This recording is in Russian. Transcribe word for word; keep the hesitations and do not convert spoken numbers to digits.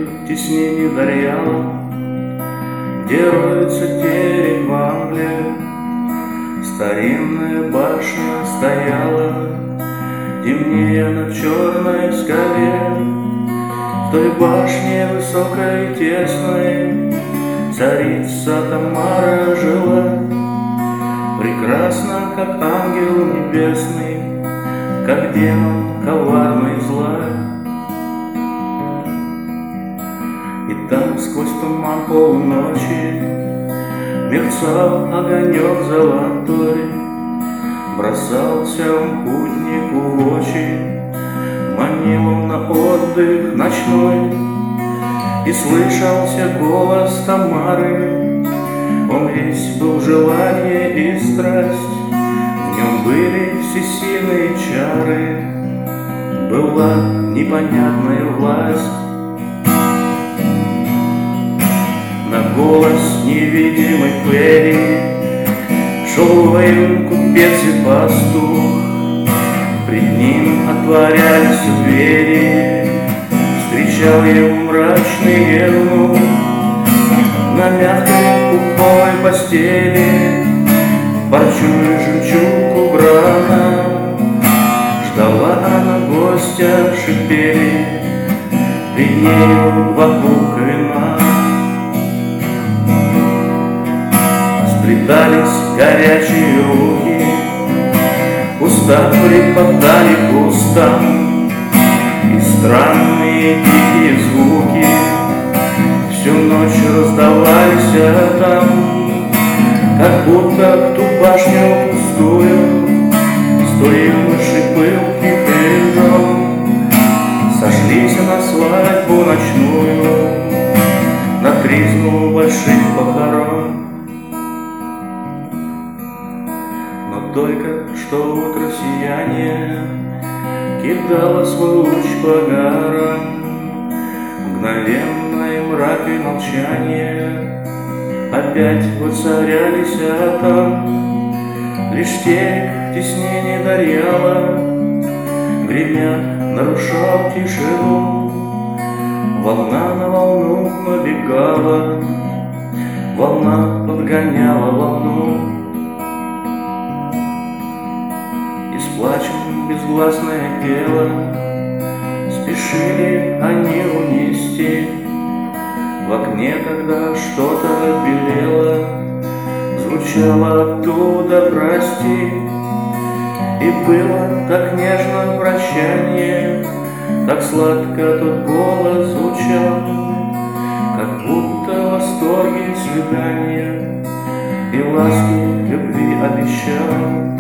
теснини Дарьяла, где роется терек в Англии. Старинная башня стояла, темнее на черной скале. В той башне высокой и тесной царица Тамара жила, прекрасна, как ангел небесный, как демон коварный зла. И там сквозь туман полуночи мерцал огонек золотой, бросался он путнику в очи, манил он на отдых ночной. И слышался голос Тамары, он весь был желание и страсть, в нем были всесильные чары, была непонятная власть. На голос невидимой Пери шел воин, купец и пастух, пред ним отворялись двери, встречал его мрачный евнух. На мягкой пуховой постели парчу и жемчуг убрана, ждала она гостя, шипели пред нею вокруг вина. Сплетались горячие руки, уста припадали к устам, и странные тихие звуки всю ночь раздавались там, как будто в ту башню пустую сто юношей пылких и жен сошлись на свадьбу ночную, на призму больших похорон. Но только что утро сияние кидало свой луч по горам, мгновенное мрак и молчание опять воцарялись, а там лишь терек в теснении Дарьяла, гремя, нарушал тишину. Волна на волну набегала, волна подгоняла волну. И с плачем безгласное тело спешили они унести. В окне, когда что-то белело, звучало оттуда «прости». И было так нежно прощание, так сладко тот голос звучал, как будто восторги свидания и ласки любви обещал.